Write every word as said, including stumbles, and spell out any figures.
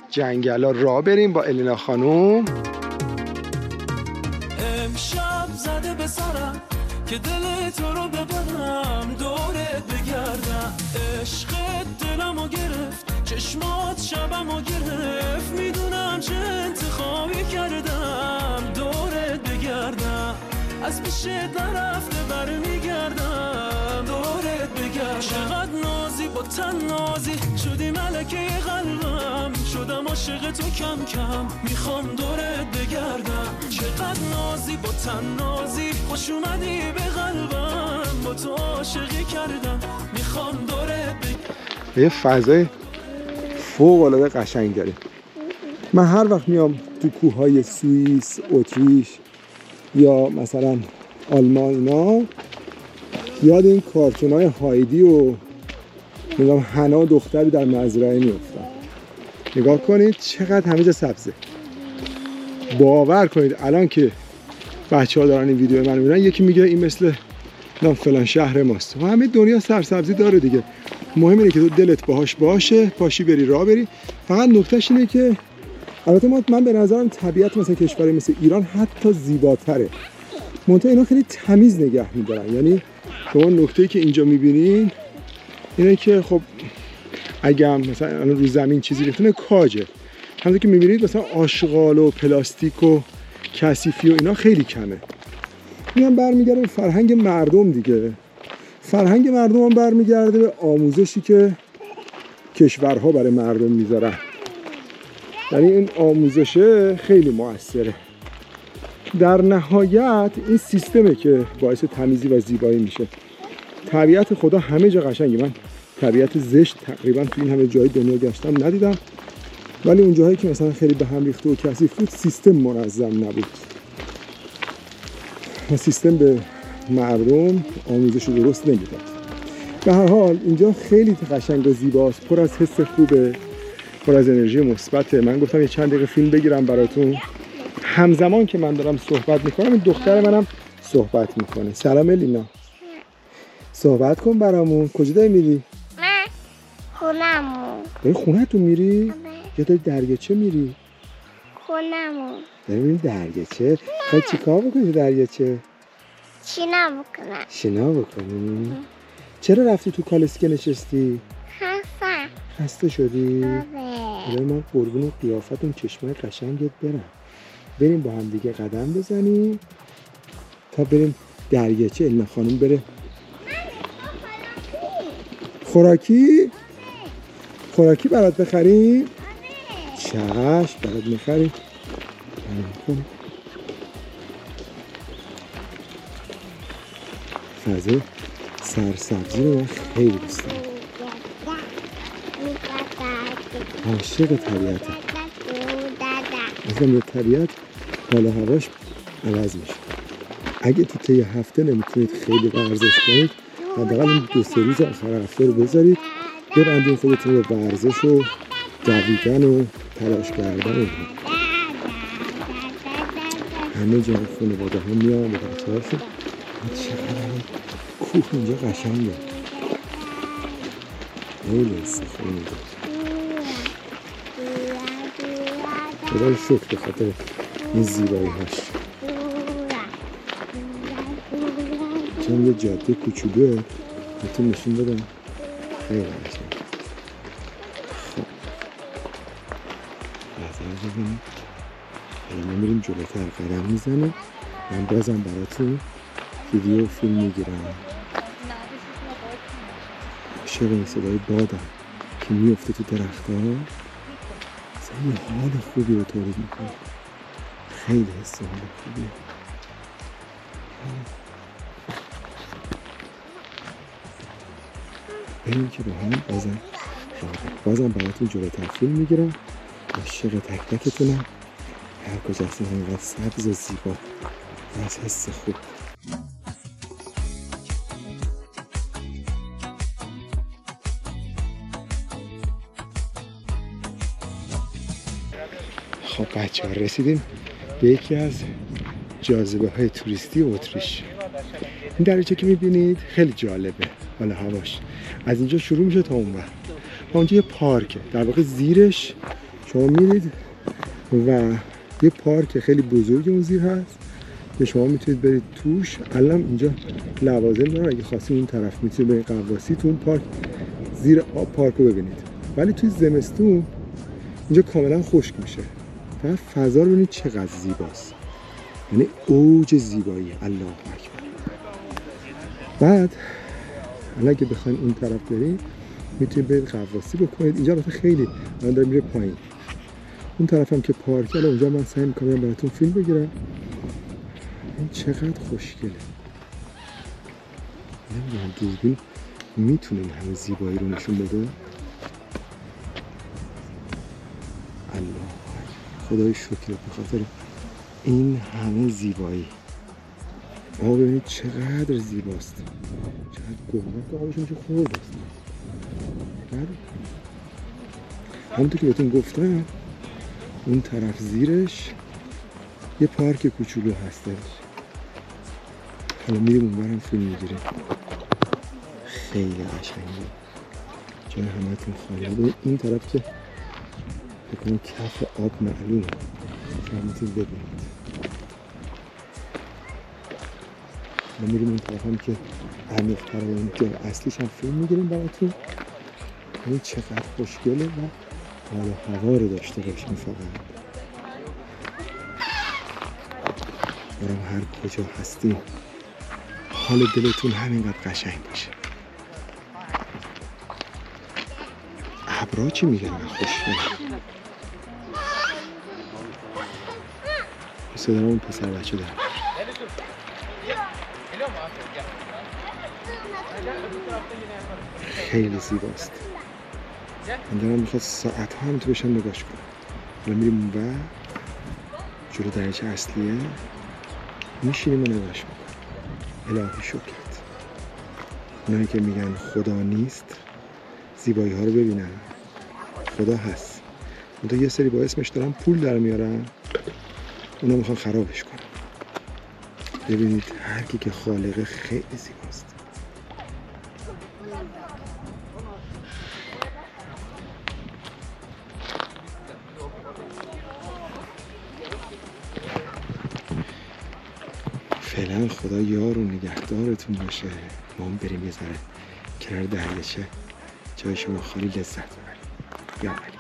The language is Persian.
جنگلا راه بریم با الینا خانوم. امشب زده به سرم که دل تو رو ببرم، دورت بگردم. عشقت دلمو گرفت، چشمات شبمو گرفت. میدونم چه انتخابی کردم، دورت بگردم. از پیشت نرفته برمیگردم، دورت بگردم. چقدر نازی با تن نازی شدی ملکه قلبم، شدم عاشق تو کم کم، میخوام دورت بگردم. چقدر نازی با تن نازی خوش اومدی به قلبم، با تو عاشقی کردم، میخوام دورت بگردم. یه فضای فوق العاده قشنگ داره. من هر وقت میام تو کوههای سوئیس، اتریش یا مثلا آلمان اینا، یاد این کارتونای هایدی و نگاه حنا دختری در مزرعه میافتم. نگاه کنید چقدر همه جا سبزه. باور کنید الان که بچه ها دارن این ویدیو من میبینن، یکی میگه این مثل فلان شهر ماست و همه دنیا سرسبزی داره دیگه. مهم اینه که تو دلت باهاش باشه، پاشی بری راه بری. فقط نکتهش اینه که البته ما من به نظرم طبیعت مثلا کشوری مثل ایران حتی زیباتره، منتها اینا خیلی تمیز نگه میدارن. یعنی شما نکته‌ای که اینجا میبینین اینه که خب اگه هم مثلا رو زمین چیزی ریختن کاجه، همونطور که میبینید مثلا آشغال و پلاستیک و کثیفی و اینا خیلی کمه. این هم برمیگرده به فرهنگ مردم دیگه. فرهنگ مردم هم برمیگرده به آموزشی که کشورها برای مردم میذارن. یعنی این آموزشه خیلی موثره. در نهایت این سیستمه که باعث تمیزی و زیبایی میشه. طبیعت خدا همه جا قشنگه. من طبیعت زشت تقریبا تو این همه جای دنیا گشتم ندیدم، ولی اون جاهایی که مثلا خیلی به هم ریخته و کثیف بود سیستم منظم نبود و سیستم به مردم آموزش درست نمیداد. به هر حال اینجا خیلی قشنگ و زیباست، پر از حس خوبه، پر از انرژی مثبته. من گفتم یه چند دقیقه فیلم بگیرم براتون. همزمان که من دارم صحبت میکنم این دختر منم صحبت میکنه. سلام الینا، صحبت کن برامون. کجا داری میری؟ من خونمون. داری خونه‌تون میری؟ یا داری دریاچه میری؟ خونمون. داری میری دریاچه؟ خواهی چی کار بکنی دریاچه؟ شنا بکنم. شنا بکنی؟ چرا رفتی تو کالسکه نشستی؟ خستم. خسته شدی؟ آره. من قربون قیافتون چشمای قشنگت برم. بریم با هم دیگه قدم بزنیم تا بریم دریاچه. الینا خانم بره خوراکی؟ خوراکی برات بخریم؟ چشم برات میخریم. فضای سرسبزی رو من خیلی دوست دارم. عاشق طبیعتم. مثلا طبیعت حالا هواش عوض میشه. اگه تو طی هفته نمیتونید خیلی ورزش کنید، حداقل این دو سه روز آخر هفته رو بذارید ببندید خودتون به ورزش و دویدن و تلاش کردن. همه جا خانواده ها میان به بچه‌هاشون. چقدر کوه اینجا قشنگه. خیلی استخونه خدا رو شکر به خاطر این زیبایی هاش. چون یه جاده کوچولوه بهتون نشون بدم. خیلی قشنگ. خب نظر ببینید ما میریم جلوتر قدم میزنیم. من بازم براتون ویدیو و فیلم میگیرم. عاشق این صدای بادم که میفته تو درخت ها یه حال خوبی رو تولید میکنه. خیلی حس حال خوبیه. بریم که با هم بازم بازم براتون جلوتر فیلم میگیرم. عاشق تک تکتونم. هر کجا هستیم اینقدر سبز و زیبا و از حس خوب. خب بچه ها رسیدیم به یکی از جاذبه های توریستی اتریش. این دریاچه که میبینید خیلی جالبه. حالا هواش از اینجا شروع میشه تا اون وقت. اونجا یه پارکه، در واقع زیرش شما میرید و یه پارک خیلی بزرگ اون زیر هست که شما میتونید برید توش. الان اینجا لوازم داره، اگه خواستید این طرف میتونید برید غواصی تو اون پارک زیر آب پارک رو ببینید. ولی توی زمستون اینجا کاملا خشک میشه. فقط فضا رو ببینید چقدر زیباست، یعنی اوج زیبایی. الله اکبر. بعد الان اگه بخواید این طرف برید میتونید برید غواصی بکنید. اینجا البته خیلی من دارم میره پایین. اون طرف هم که پارک، الان اونجا من سعی میکنم براتون فیلم بگیرم. این چقدر خوشگله. نمیدونم دوربین میتونه این همه زیبایی رو نشون بده. الله خدای شکرت به خاطر این همه زیبایی. آقا ببینید چقدر زیباست، چقدر گرمه که آبشون چه خورد است. بعد همونطور که بهتون گفتم اون طرف زیرش یه پارک کوچولو هستش. حالا میریم اونورم فیلم میگیریم. خیلی قشنگه، جای همتون خالیه. این طرف که بکنم کف آب معلومه، شما میتونید ببینید. ما میریم اون طرف هم که عمیق‌تر و اون جای اصلیش هم فیلم میگیریم براتون. این چقدر خوشگله و حال و هوا رو داشته باشیم. فقط برام هر کجا هستیم حال دلتون همینقدر قشنگ باشه. ابرها چی میگن؟ خوشگله. صدا اون پسر بچه داره. خیلی زیباست. من دارم میخواد ساعت ها هم تو بشن نگاش کنم. حالا میریم و جلو دریچه اصلیه میشینیم و نگاش میکنم. الهی شکرت. اونایی که میگن خدا نیست زیبایی ها رو ببینن. خدا هست. منتها یه سری با اسمش دارن پول در میارن، اونا میخوان خرابش کنن. ببینید هر کی که خالقه خیلی زیباست. فعلا خدا یار و نگهدارتون باشه. ما هم بریم یه ذره کنار دریاچه جای شما خالی لذت ببریم. یا علی.